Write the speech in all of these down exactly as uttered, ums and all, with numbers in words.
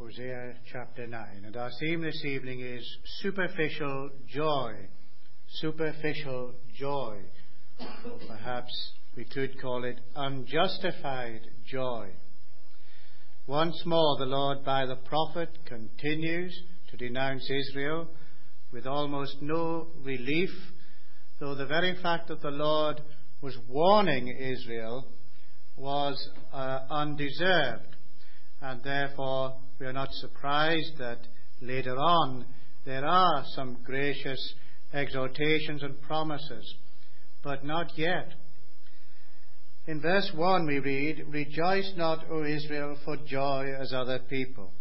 Hosea chapter nine, and our theme this evening is superficial joy. Superficial joy. Perhaps we could call it unjustified joy. Once more the Lord by the prophet continues to denounce Israel with almost no relief, though the very fact that the Lord was warning Israel was uh, undeserved. And therefore we are not surprised that later on there are some gracious exhortations and promises, but not yet. In verse one we read, "Rejoice not, O Israel, for joy as other people."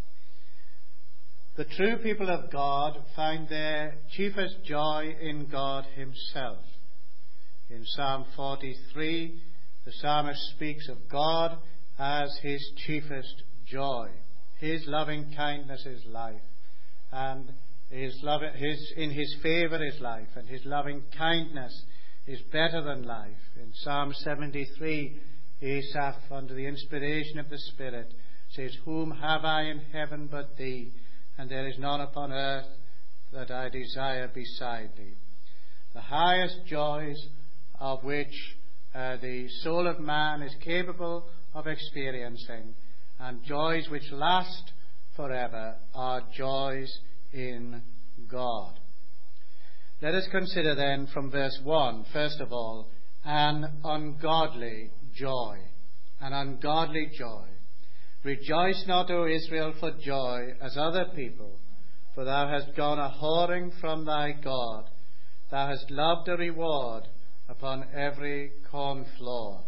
The true people of God find their chiefest joy in God himself. In Psalm forty-three, the psalmist speaks of God as his chiefest joy. His loving kindness is life, and his love, his, in his favour is life, and his loving kindness is better than life. In Psalm seventy-three, Asaph, under the inspiration of the Spirit, says, "Whom have I in heaven but thee? And there is none upon earth that I desire beside thee." The highest joys of which uh, the soul of man is capable of experiencing, and joys which last forever, are joys in God. Let us consider then from verse one, first of all, an ungodly joy. An ungodly joy. "Rejoice not, O Israel, for joy as other people, for thou hast gone a whoring from thy God. Thou hast loved a reward upon every corn floor."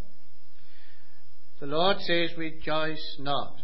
The Lord says, "Rejoice not,"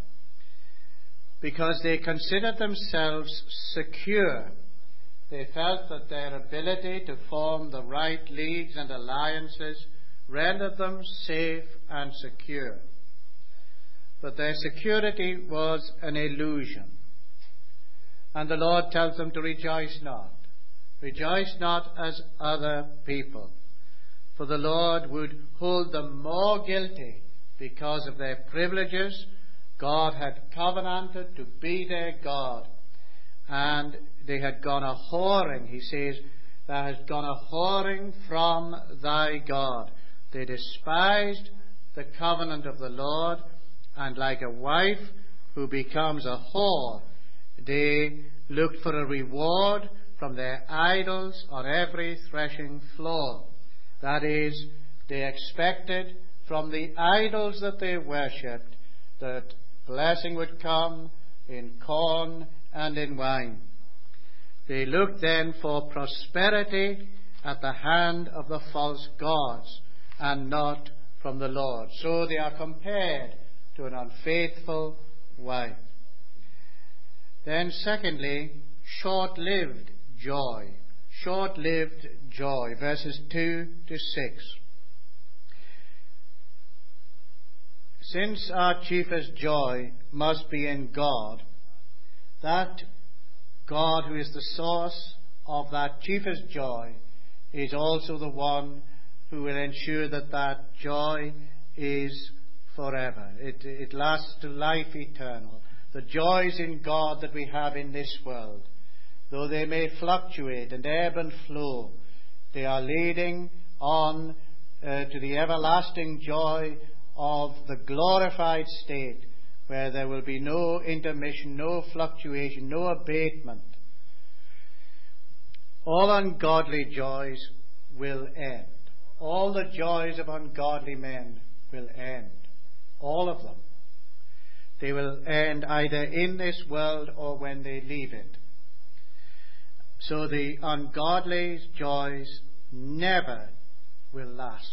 because they considered themselves secure. They felt that their ability to form the right leagues and alliances rendered them safe and secure. But their security was an illusion. And the Lord tells them to rejoice not. Rejoice not as other people. For the Lord would hold them more guilty because of their privileges. God had covenanted to be their God, and they had gone a whoring. He says, "Thou hast gone a whoring from thy God." They despised the covenant of the Lord, and like a wife who becomes a whore, they looked for a reward from their idols on every threshing floor. That is, they expected from the idols that they worshipped that blessing would come in corn and in wine. They looked then for prosperity at the hand of the false gods and not from the Lord. So they are compared to an unfaithful wife. Then secondly, short-lived joy. Short-lived joy. Verses two to six. Since our chiefest joy must be in God, that God who is the source of that chiefest joy is also the one who will ensure that that joy is forever. It, it lasts to life eternal. The joys in God that we have in this world, though they may fluctuate and ebb and flow, they are leading on uh, to the everlasting joy of the glorified state, where there will be no intermission, no fluctuation, no abatement. All ungodly joys will end. All the joys of ungodly men will end. All of them. They will end either in this world or when they leave it. So the ungodly joys never will last.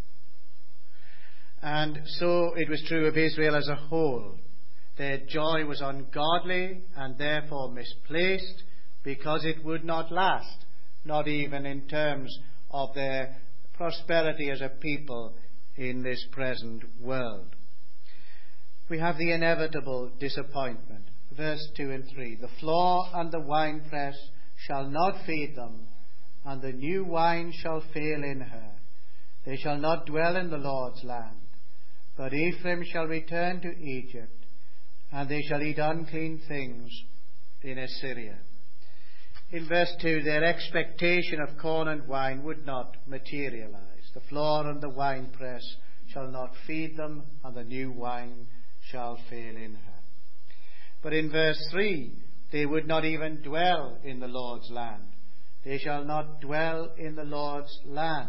And so it was true of Israel as a whole. Their joy was ungodly and therefore misplaced, because it would not last, not even in terms of their prosperity as a people in this present world. We have the inevitable disappointment. Verse two and three. "The floor and the winepress shall not feed them, and the new wine shall fail in her. They shall not dwell in the Lord's land. But Ephraim shall return to Egypt, and they shall eat unclean things in Assyria. In verse two, their expectation of corn and wine would not materialize. The floor and the winepress shall not feed them, and the new wine shall fail in her. But in verse three, they would not even dwell in the Lord's land. They shall not dwell in the Lord's land.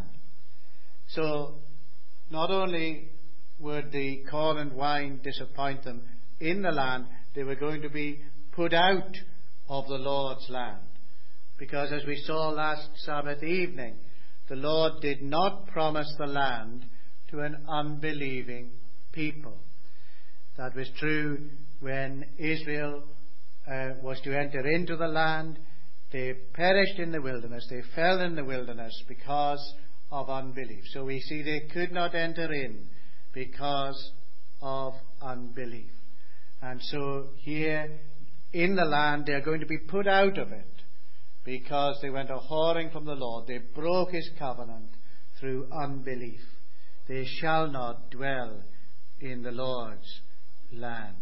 So, not only would the corn and wine disappoint them in the land, they were going to be put out of the Lord's land. Because as we saw last Sabbath evening, the Lord did not promise the land to an unbelieving people. That was true when Israel uh, was to enter into the land. They perished in the wilderness. They fell in the wilderness because of unbelief. So we see they could not enter in because of unbelief. And so here in the land they are going to be put out of it because they went a whoring from the Lord. They broke his covenant through unbelief. They shall not dwell in the Lord's land.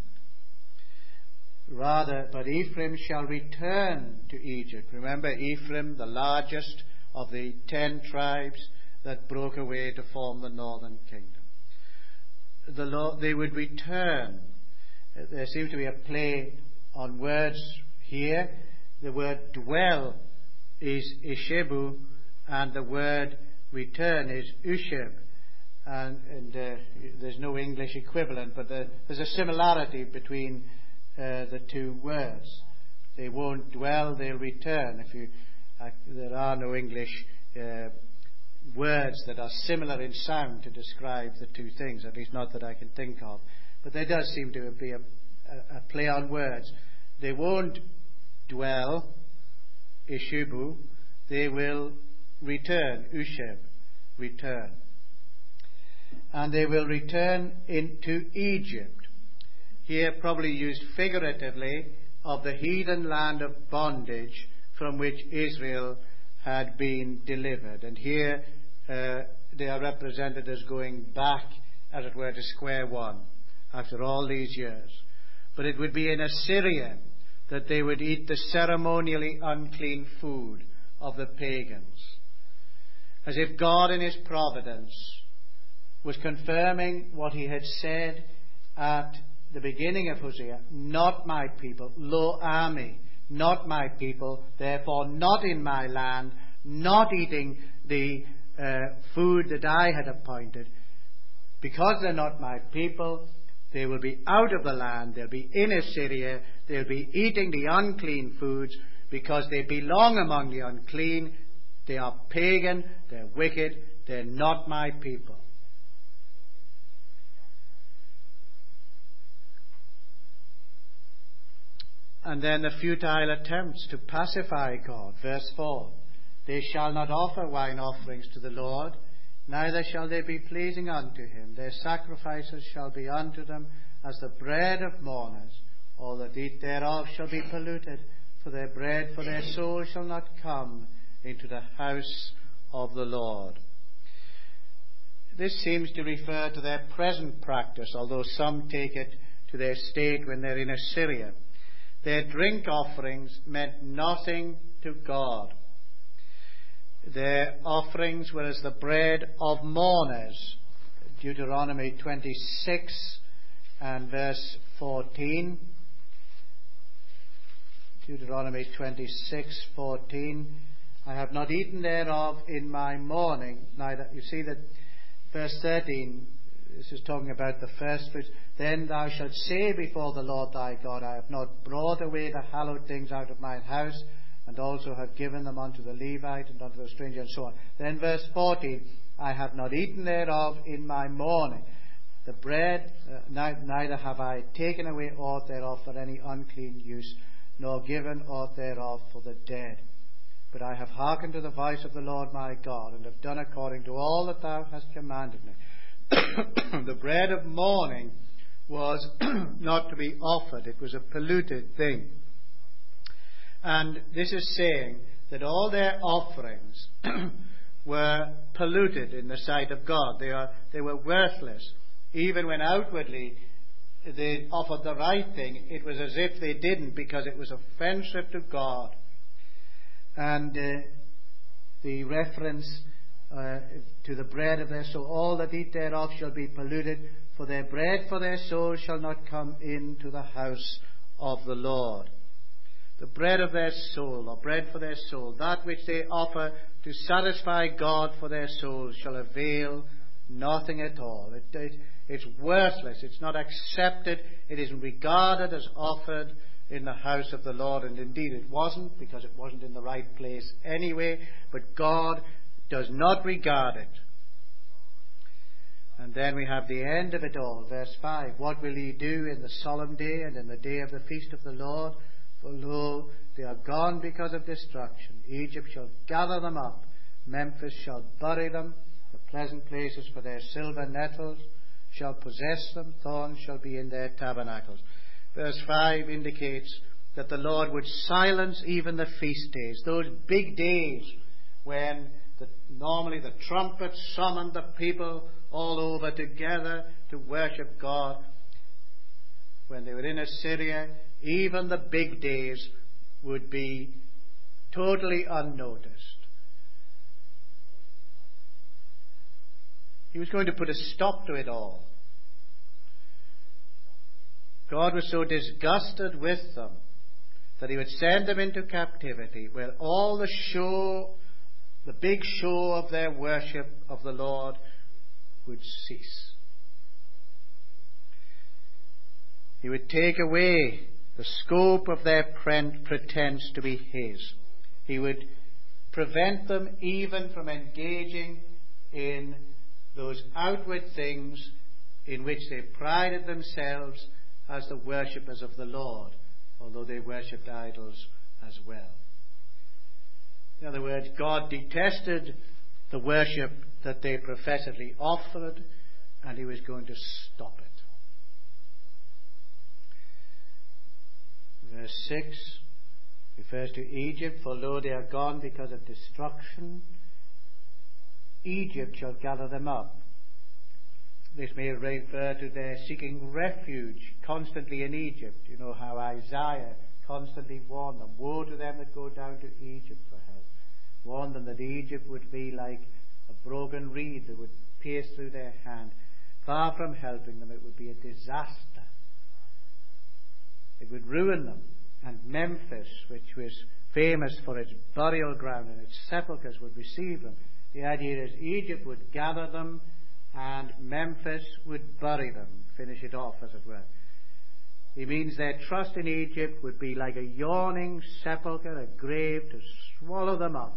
Rather, but Ephraim shall return to Egypt. Remember, Ephraim, the largest of the ten tribes that broke away to form the northern kingdom. The Lord, they would return. There seems to be a play on words here. The word dwell is Ishebu, and the word return is Usheb. And, and uh, there's no English equivalent, but the, there's a similarity between uh, the two words. They won't dwell, they'll return. If you, uh, there are no English uh, words that are similar in sound to describe the two things, at least not that I can think of. But there does seem to be a, a, a play on words. They won't dwell, Ishubu, they will return, Usheb, return. And they will return into Egypt. Here probably used figuratively of the heathen land of bondage from which Israel had been delivered. And here uh, they are represented as going back, as it were, to square one after all these years. But it would be in Assyria that they would eat the ceremonially unclean food of the pagans. As if God in his providence was confirming what he had said at the beginning of Hosea, not my people, lo ami, not my people, therefore not in my land, not eating the uh, food that I had appointed. Because they're not my people, they will be out of the land, they'll be in Assyria, they'll be eating the unclean foods because they belong among the unclean. They are pagan, they're wicked, they're not my people. And then the futile attempts to pacify God. Verse four. They shall not offer wine offerings to the Lord, neither shall they be pleasing unto him. Their sacrifices shall be unto them as the bread of mourners. All that eat thereof shall be polluted, for their bread, for their soul shall not come into the house of the Lord. This seems to refer to their present practice, although some take it to their state when they're in Assyria. Their drink offerings meant nothing to God. Their offerings were as the bread of mourners. Deuteronomy twenty-six and verse fourteen. Deuteronomy twenty-six, fourteen. I have not eaten thereof in my mourning. Neither. You see that verse thirteen, this is talking about the first fruits. Then thou shalt say before the Lord thy God, I have not brought away the hallowed things out of mine house, and also have given them unto the Levite and unto the stranger, and so on. Then verse fourteen, I have not eaten thereof in my mourning. The bread, uh, neither have I taken away aught thereof for any unclean use, nor given aught thereof for the dead. But I have hearkened to the voice of the Lord my God, and have done according to all that thou hast commanded me. The bread of mourning was not to be offered. It was a polluted thing. And this is saying that all their offerings were polluted in the sight of God. They are, they were worthless, even when outwardly they offered the right thing, it was as if they didn't, because it was offensive to God. And uh, the reference uh, to the bread of their soul, all that eat thereof shall be polluted, for their bread for their soul shall not come into the house of the Lord. The bread of their soul, or bread for their soul, that which they offer to satisfy God for their souls, shall avail nothing at all. It, it, it's worthless. It's not accepted. It isn't regarded as offered in the house of the Lord. And indeed it wasn't, because it wasn't in the right place anyway. But God does not regard it. And then we have the end of it all, verse five. What will ye do in the solemn day and in the day of the feast of the Lord? For lo, they are gone because of destruction. Egypt shall gather them up. Memphis shall bury them. The pleasant places for their silver nettles shall possess them. Thorns shall be in their tabernacles. Verse five indicates that the Lord would silence even the feast days, those big days when the, normally the trumpets summoned the people all over together to worship God. When they were in Assyria, even the big days would be totally unnoticed. He was going to put a stop to it all. God was so disgusted with them that he would send them into captivity, where all the show, the big show of their worship of the Lord would cease. He would take away the scope of their pretense to be his. He would prevent them even from engaging in those outward things in which they prided themselves as the worshippers of the Lord, although they worshipped idols as well. In other words, God detested the worship that they professedly offered, and he was going to stop it. Verse six refers to Egypt. For lo, they are gone because of destruction. Egypt shall gather them up. This may refer to their seeking refuge constantly in Egypt. You know how Isaiah constantly warned them, woe to them that go down to Egypt for help. Warned them that Egypt would be like a broken reed that would pierce through their hand. Far from helping them, it would be a disaster. It would ruin them. And Memphis, which was famous for its burial ground and its sepulchres, would receive them. The idea is Egypt would gather them and Memphis would bury them, finish it off, as it were. He means their trust in Egypt would be like a yawning sepulchre, a grave to swallow them up.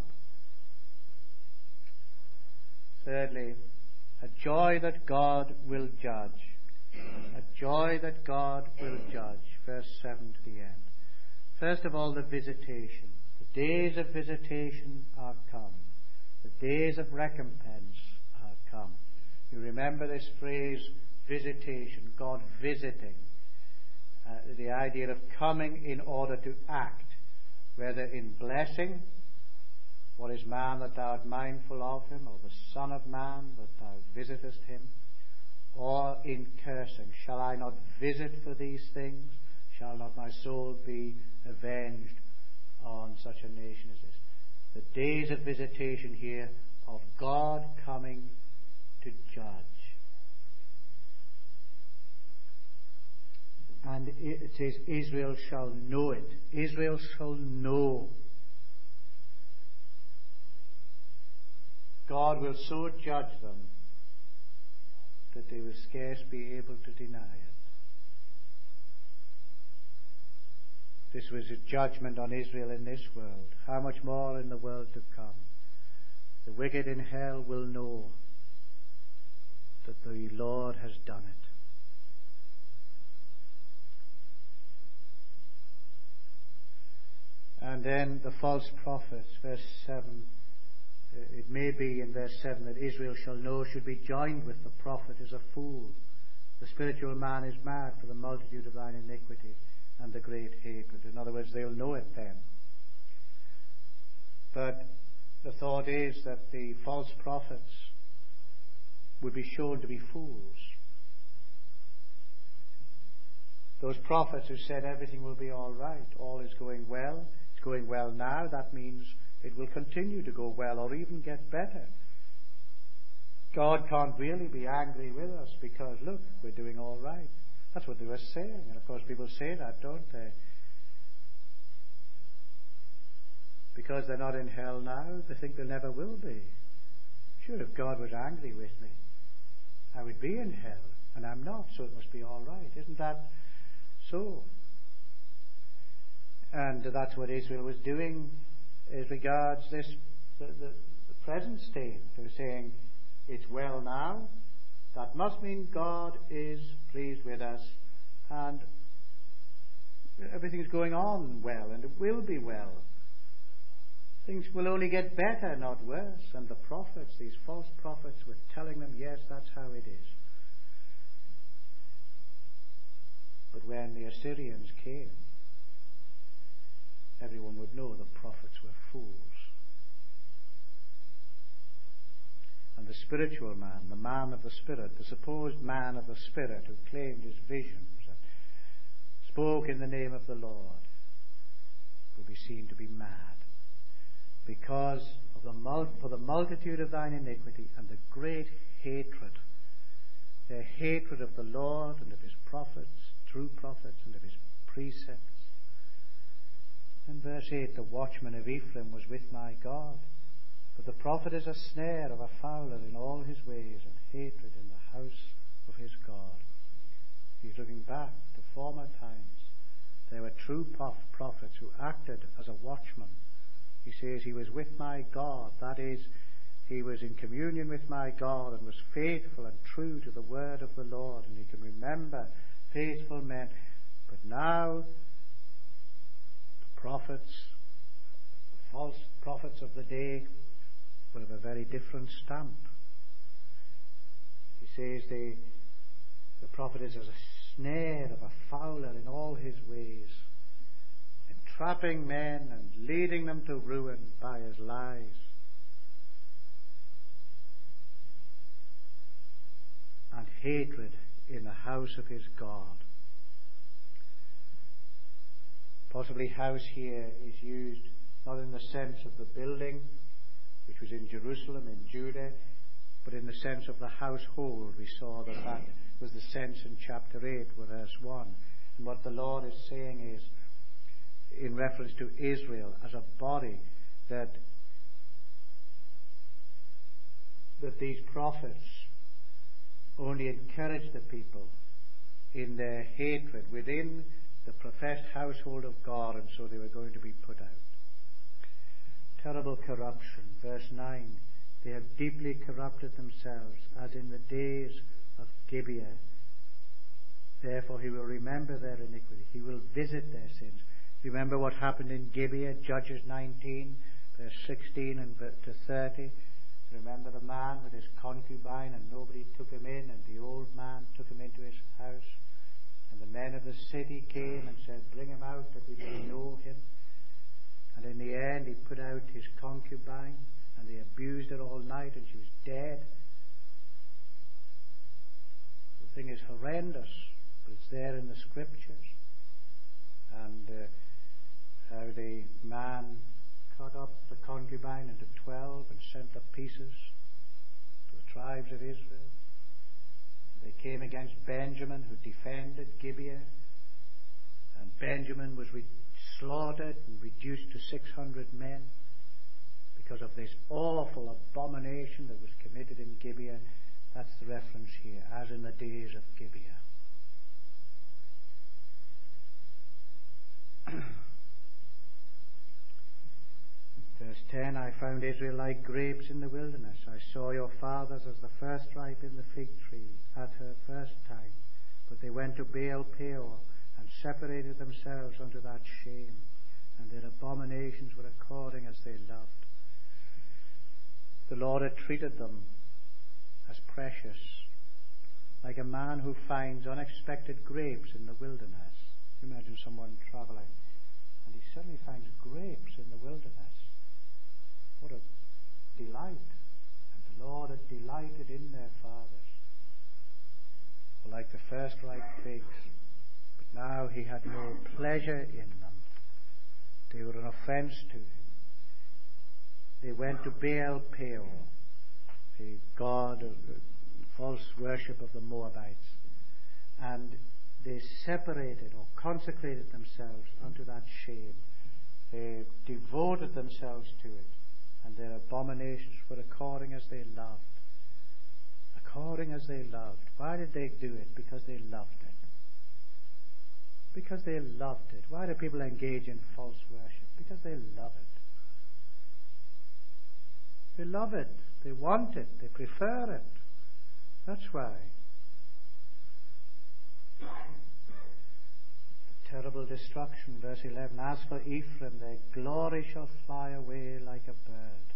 Thirdly, a joy that God will judge. A joy that God will judge. Verse seven to the end. First of all, the visitation. The days of visitation are come. The days of recompense are come. You remember this phrase, visitation, God visiting. Uh, the idea of coming in order to act, whether in blessing, what is man that thou art mindful of him, or the Son of Man that thou visitest him, or in cursing, shall I not visit for these things? Shall not my soul be avenged on such a nation as this? The days of visitation here of God coming to judge. And it says, Israel shall know it. Israel shall know. God will so judge them that they will scarce be able to deny it. This was a judgment on Israel in this world. How much more in the world to come? The wicked in hell will know that the Lord has done it. And then the false prophets, verse seven. It may be in verse seven that Israel shall know, should be joined with the prophet as a fool. The spiritual man is mad for the multitude of thine iniquity and the great hatred. In other words, they'll know it then. But the thought is that the false prophets would be shown to be fools. Those prophets who said everything will be all right, all is going well, it's going well now, that means it will continue to go well or even get better. God can't really be angry with us because, look, we're doing all right. That's what they were saying. And of course people say that, don't they? Because they're not in hell now, they think they never will be. Sure, if God was angry with me, I would be in hell. And I'm not, so it must be all right. Isn't that so? And that's what Israel was doing as regards this, the, the, the present state. They were saying, it's well now. That must mean God is pleased with us and everything's going on well and it will be well. Things will only get better, not worse. And the prophets, these false prophets, were telling them, yes, that's how it is. But when the Assyrians came, everyone would know the prophets were fools. And the spiritual man, the man of the Spirit, the supposed man of the Spirit who claimed his visions and spoke in the name of the Lord, will be seen to be mad, because of the mul- for the multitude of thine iniquity and the great hatred, their hatred of the Lord and of his prophets, true prophets, and of his precepts. In verse eight, the watchman of Ephraim was with my God. But the prophet is a snare of a fowler in all his ways, and hatred in the house of his God. He's looking back to former times. There were true prophets who acted as a watchman. He says he was with my God. That is, he was in communion with my God and was faithful and true to the word of the Lord. And he can remember faithful men. But now, the prophets, the false prophets of the day, were of a very different stamp. He says the, the prophet is as a snare of a fowler in all his ways, entrapping men and leading them to ruin by his lies. And hatred in the house of his God. Possibly house here is used not in the sense of the building, which was in Jerusalem, in Judah, but in the sense of the household. We saw that that was the sense in chapter eight, verse one. And what the Lord is saying is, in reference to Israel as a body, that, that these prophets only encouraged the people in their hatred within the professed household of God, and so they were going to be put out. Terrible corruption. Verse nine, they have deeply corrupted themselves as in the days of Gibeah. Therefore he will remember their iniquity. He will visit their sins. Remember what happened in Gibeah, Judges nineteen, verse sixteen and to thirty. Remember the man with his concubine, and nobody took him in, and the old man took him into his house. And the men of the city came and said, bring him out that we may know him. And in the end he put out his concubine, and they abused her all night, and she was dead. The thing is horrendous, but it's there in the scriptures. And uh, how the man cut up the concubine into twelve and sent the pieces to the tribes of Israel. They came against Benjamin, who defended Gibeah, and Benjamin was re- slaughtered and reduced to six hundred men because of this awful abomination that was committed in Gibeah. That's the reference here, as in the days of Gibeah. Verse ten, I found Israel like grapes in the wilderness. I saw your fathers as the first ripe in the fig tree at her first time. But they went to Baal Peor and separated themselves unto that shame, and their abominations were according as they loved. The Lord had treated them as precious, like a man who finds unexpected grapes in the wilderness. Imagine someone travelling and he suddenly finds grapes in the wilderness. What a delight. And the Lord had delighted in their fathers. Or like the first ripe figs. But now he had no pleasure in them. They were an offense to him. They went to Baal Peor, the god of the false worship of the Moabites, and they separated or consecrated themselves unto that shame. They devoted themselves to it, and their abominations were according as they loved. According as they loved. Why did they do it? Because they loved it. Because they loved it. Why do people engage in false worship? Because they love it. They love it. They want it. They prefer it. That's why. Terrible destruction, verse eleven. As for Ephraim, their glory shall fly away like a bird.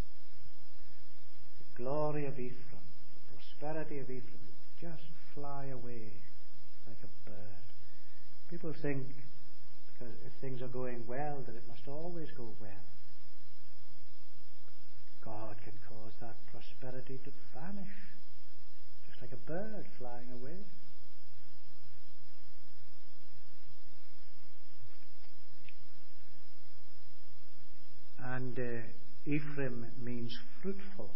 The glory of Ephraim, the prosperity of Ephraim, just fly away like a bird. People think, because if things are going well, that it must always go well. God can cause that prosperity to vanish, just like a bird flying away. And uh, Ephraim means fruitful.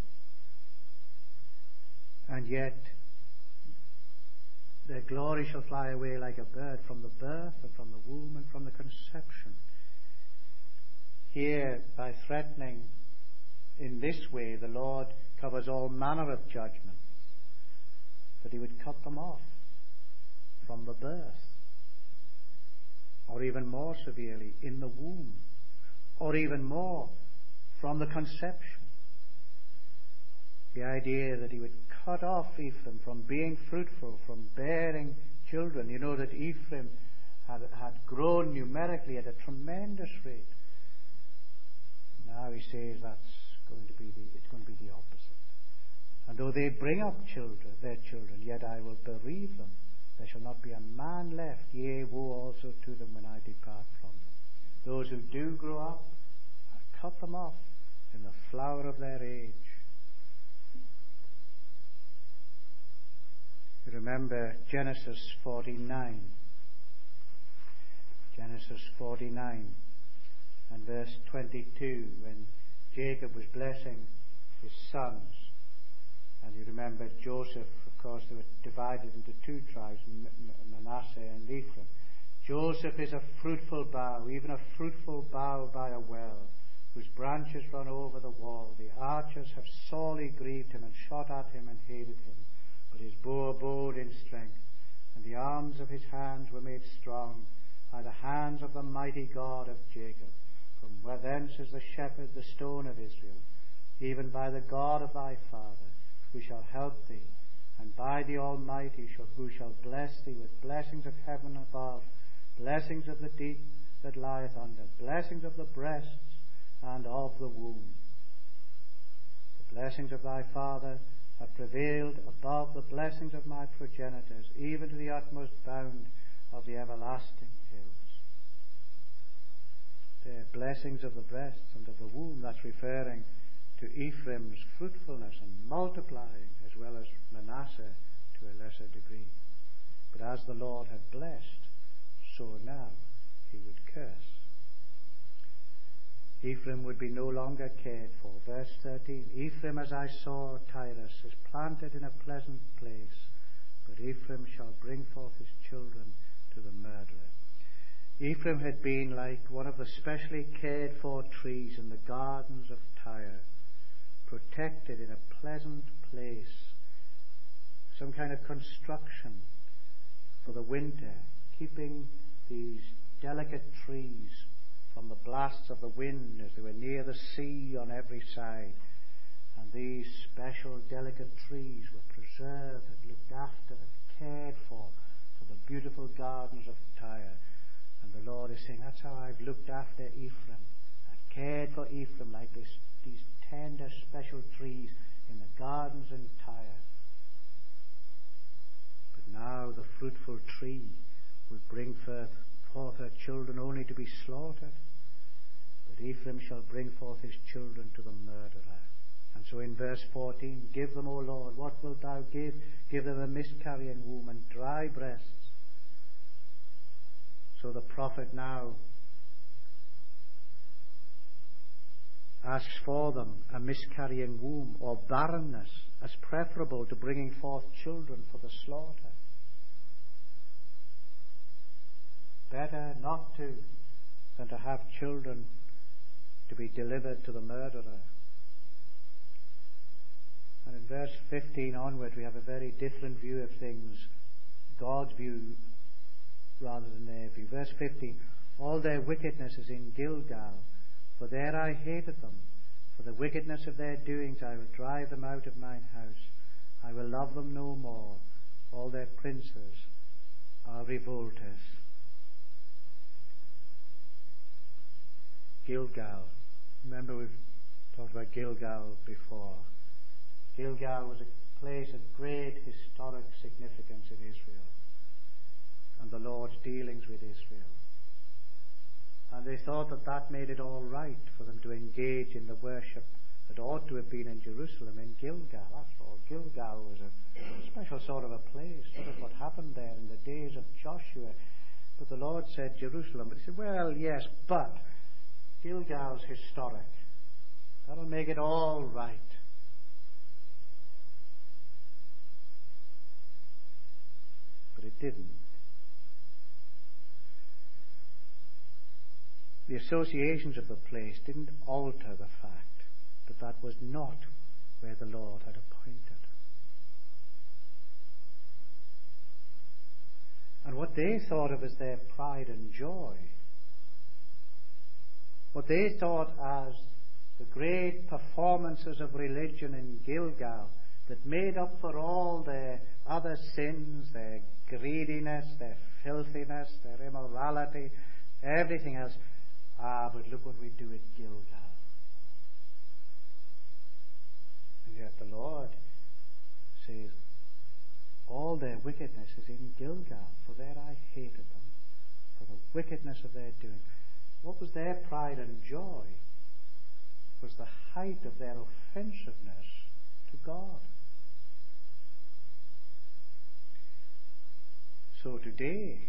And yet, their glory shall fly away like a bird from the birth and from the womb and from the conception. Here, by threatening in this way, the Lord covers all manner of judgments, that he would cut them off from the birth, or even more severely, in the womb, or even more, from the conception. The idea that he would cut off Ephraim from being fruitful, from bearing children. You know that Ephraim had, had grown numerically at a tremendous rate. Now he says that's going to be the, it's going to be the opposite. And though they bring up children, their children, yet I will bereave them. There shall not be a man left, yea, woe also to them when I depart from them. Those who do grow up, I've cut them off in the flower of their age. You remember Genesis forty-nine. Genesis forty-nine and verse twenty-two, when Jacob was blessing his sons. And you remember Joseph, of course, they were divided into two tribes, Manasseh and Ephraim. Joseph is a fruitful bough, even a fruitful bough by a well, whose branches run over the wall. The archers have sorely grieved him and shot at him and hated him. But his bow abode in strength, and the arms of his hands were made strong by the hands of the mighty God of Jacob. From where thence is the shepherd, the stone of Israel, even by the God of thy father, who shall help thee, and by the Almighty shall, who shall bless thee with blessings of heaven above, blessings of the deep that lieth under, blessings of the breasts and of the womb. The blessings of thy father have prevailed above the blessings of my progenitors, even to the utmost bound of the everlasting hills. The blessings of the breasts and of the womb, that's referring to Ephraim's fruitfulness and multiplying, as well as Manasseh to a lesser degree. But as the Lord had blessed, so now he would curse. Ephraim would be no longer cared for. Verse thirteen, Ephraim, as I saw Tyrus, is planted in a pleasant place, but Ephraim shall bring forth his children to the murderer. Ephraim had been like one of the specially cared for trees in the gardens of Tyre, protected in a pleasant place, some kind of construction for the winter, keeping these delicate trees from the blasts of the wind as they were near the sea on every side. And these special delicate trees were preserved and looked after and cared for for the beautiful gardens of Tyre. And the Lord is saying, that's how I've looked after Ephraim. I've cared for Ephraim like this, these tender special trees in the gardens in Tyre. But now the fruitful tree will bring forth, forth her children only to be slaughtered. But Ephraim shall bring forth his children to the murderer. And so in verse fourteen, give them, O Lord, what wilt thou give? Give them a miscarrying womb and dry breasts. prophet now asks for them a miscarrying womb or barrenness as preferable to bringing forth children for the slaughter. Better not to than to have children to be delivered to the murderer. And in verse fifteen onward we have a very different view of things, God's view rather than their view. Verse fifteen, all their wickedness is in Gilgal, for there I hated them. For the wickedness of their doings I will drive them out of mine house. I will love them no more. All their princes are revolters. Gilgal. Remember, we've talked about Gilgal before. Gilgal was a place of great historic significance in Israel and the Lord's dealings with Israel. And they thought that that made it all right for them to engage in the worship that ought to have been in Jerusalem, in Gilgal. After all, Gilgal was a special sort of a place. That is what happened there in the days of Joshua. But the Lord said Jerusalem. But he said, well, yes, but Gilgal's historic. That'll make it all right. But it didn't. The associations of the place didn't alter the fact that that was not where the Lord had appointed. And what they thought of as their pride and joy, what they thought as the great performances of religion in Gilgal that made up for all their other sins, their greediness, their filthiness, their immorality, everything else. Ah, but look what we do at Gilgal. And yet the Lord says, all their wickedness is in Gilgal, for there I hated them, for the wickedness of their doing. What was their pride and joy was the height of their offensiveness to God. So today,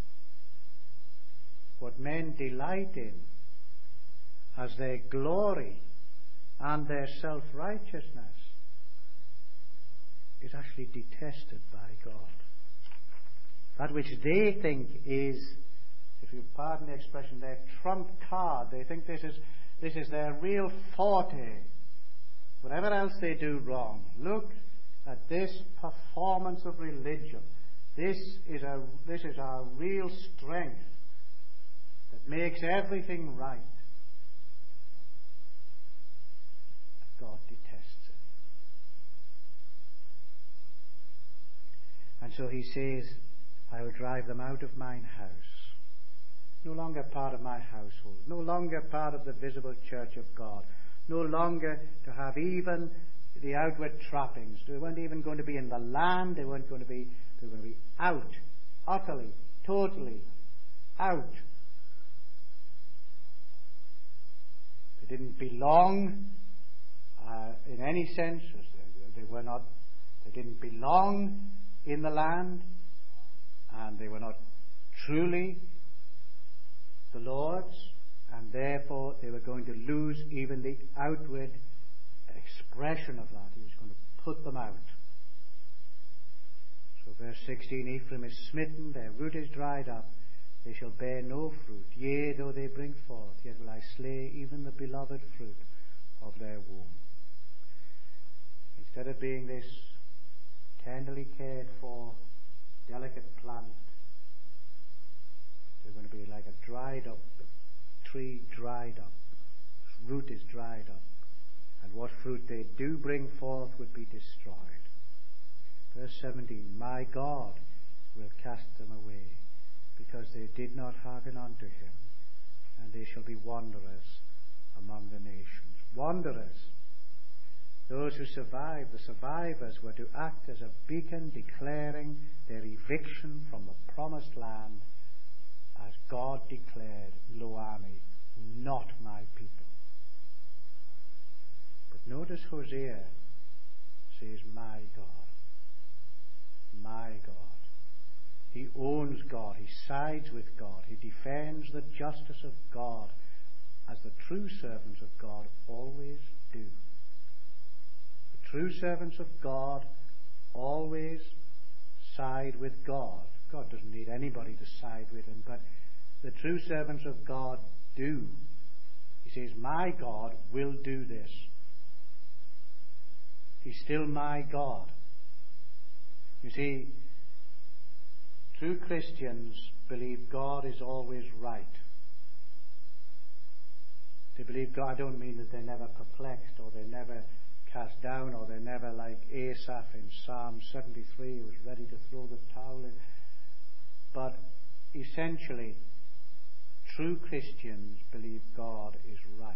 what men delight in as their glory and their self-righteousness is actually detested by God. That which they think is, if you pardon the expression, their trump card. They think this is this is their real forte. Whatever else they do wrong, look at this performance of religion. This is a this is our real strength that makes everything right. God detests it. And so he says, I will drive them out of mine house. No longer part of my household. No longer part of the visible church of God. No longer to have even the outward trappings. They weren't even going to be in the land. They weren't going to be, they were going to be out. Utterly, totally out. They didn't belong uh, in any sense. They were not, they didn't belong in the land, and they were not truly the Lord's, and therefore they were going to lose even the outward expression of that. He was going to put them out. So verse sixteen, Ephraim is smitten, their root is dried up, they shall bear no fruit. Yea, though they bring forth, yet will I slay even the beloved fruit of their womb. Instead of being this tenderly cared for, delicate plant, they're going to be like a dried up tree, dried up. Its root is dried up. And what fruit they do bring forth would be destroyed. Verse seventeen, my God will cast them away, because they did not hearken unto him, and they shall be wanderers among the nations. Wanderers. Those who survive, the survivors, were to act as a beacon declaring their eviction from the promised land, as God declared, Lo Ami, not my people. But notice Hosea says, my God, my God. He owns God. He sides with God. He defends the justice of God, as the true servants of God always do. The true servants of God always side with God. God doesn't need anybody to side with him, but the true servants of God do. He says, my God will do this. He's still my God. You see, true Christians believe God is always right. They believe God, I don't mean that they're never perplexed, or they're never cast down, or they're never like Asaph in Psalm seventy-three, who was ready to throw the towel in. But essentially, true Christians believe God is right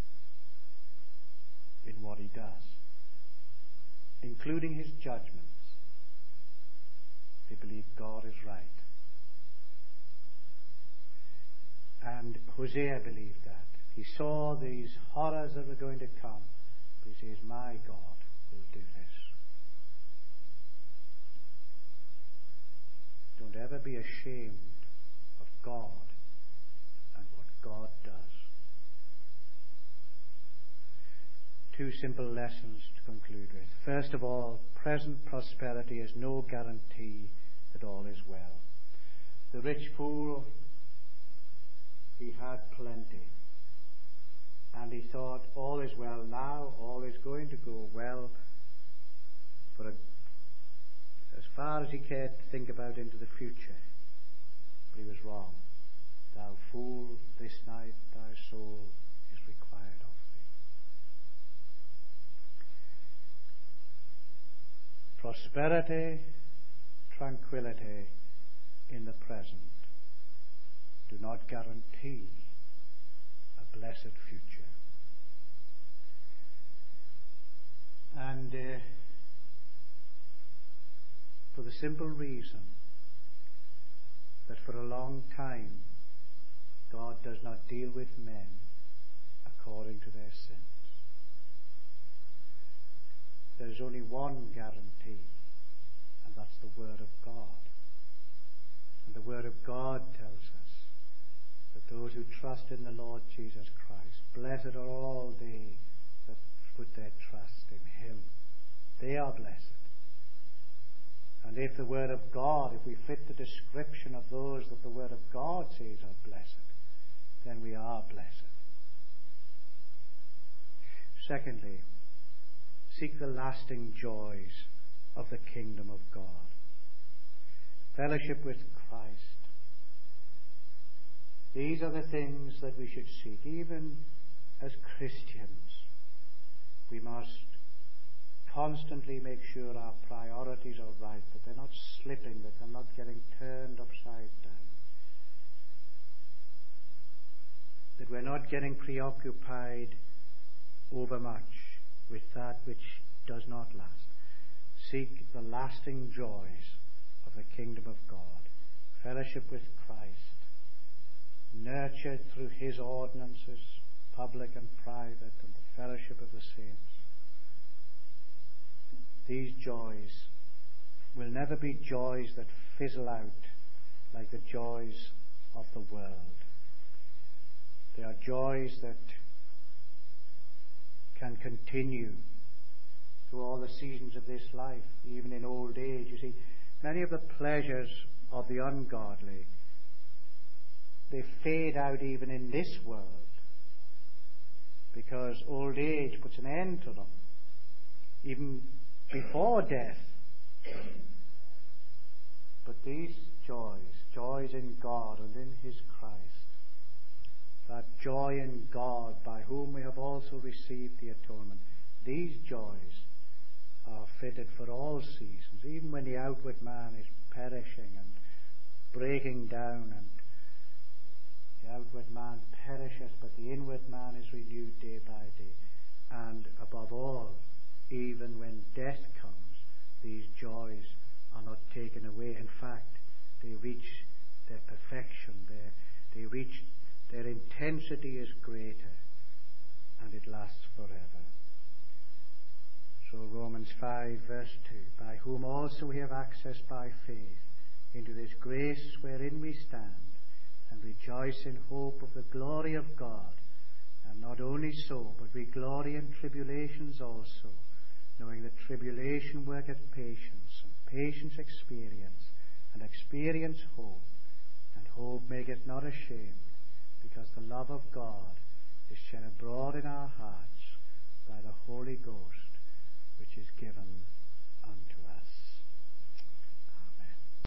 in what he does, including his judgments. They believe God is right. And Hosea believed that. He saw these horrors that were going to come, but he says, my God will do this. Don't ever be ashamed of God and what God does. Two simple lessons to conclude with. First of all, present prosperity is no guarantee that all is well. The rich fool, he had plenty. And he thought, all is well now, all is going to go well for a, as far as he cared to think about into the future. But he was wrong. Thou fool, this night thy soul is required of thee. Prosperity, tranquility in the present do not guarantee a blessed future. And uh, for the simple reason that for a long time God does not deal with men according to their sins. There is only one guarantee, and that's the Word of God. And the Word of God tells us that those who trust in the Lord Jesus Christ, blessed are all they that put their trust in him. They are blessed. And if the Word of God, if we fit the description of those that the Word of God says are blessed, then we are blessed. Secondly, seek the lasting joys of the kingdom of God. Fellowship with Christ. These are the things that we should seek. Even as Christians, we must constantly make sure our priorities are right, that they're not slipping, that they're not getting turned upside down, that we're not getting preoccupied overmuch with that which does not last. Seek the lasting joys of the kingdom of God. Fellowship with Christ, nurtured through his ordinances, public and private, and the fellowship of the saints. These joys will never be joys that fizzle out like the joys of the world. They are joys that can continue through all the seasons of this life, even in old age. You see, many of the pleasures of the ungodly, they fade out even in this world, because old age puts an end to them, even before death. But these joys, joys in God and in his Christ, that joy in God by whom we have also received the atonement, these joys are fitted for all seasons, even when the outward man is perishing and breaking down, and the outward man perisheth, but the inward man is renewed day by day. And above all, even when death comes, these joys are not taken away. In fact, they reach their perfection. Their, they reach, their intensity is greater, and it lasts forever. So Romans five verse two, by whom also we have access by faith into this grace wherein we stand, and rejoice in hope of the glory of God. And not only so, but we glory in tribulations also, knowing that tribulation worketh patience, and patience experience, and experience hope. And hope maketh not ashamed, because the love of God is shed abroad in our hearts